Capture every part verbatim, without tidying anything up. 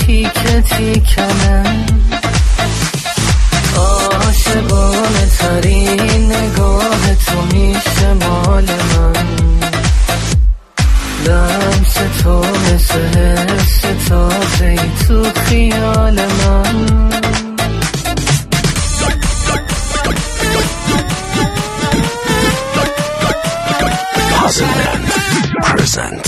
تیکه تیکنم، عاشقانه ترین نگاه تو میشه مال من. لمس تو مثل حس تازه ای تو خیال من. Puzzleland present.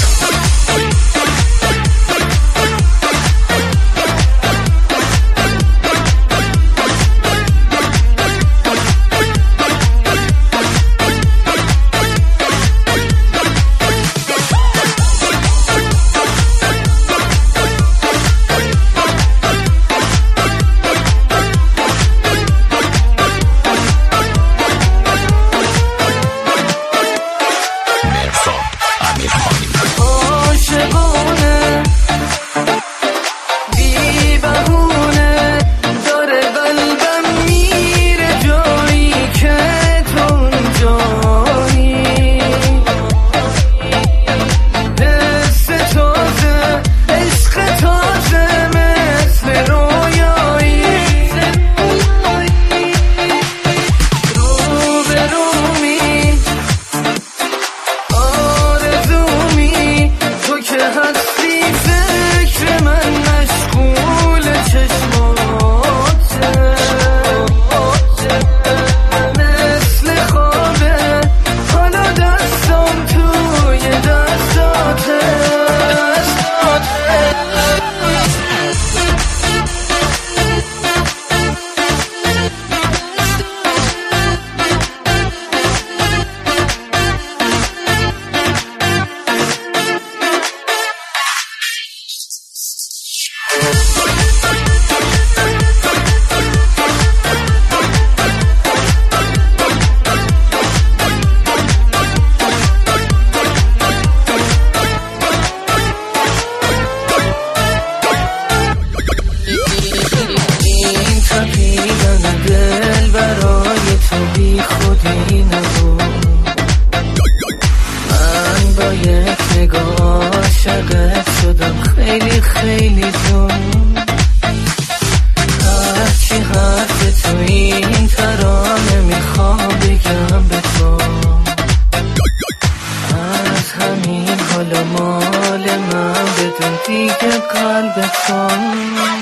خودی نبود، من با یک نگاه عاشقت شدم خیلی خیلی جون. هرچی حرف تو این ترانه میخوام بگم به تو، از همین حالا مال من بدون دیگه قلب تو.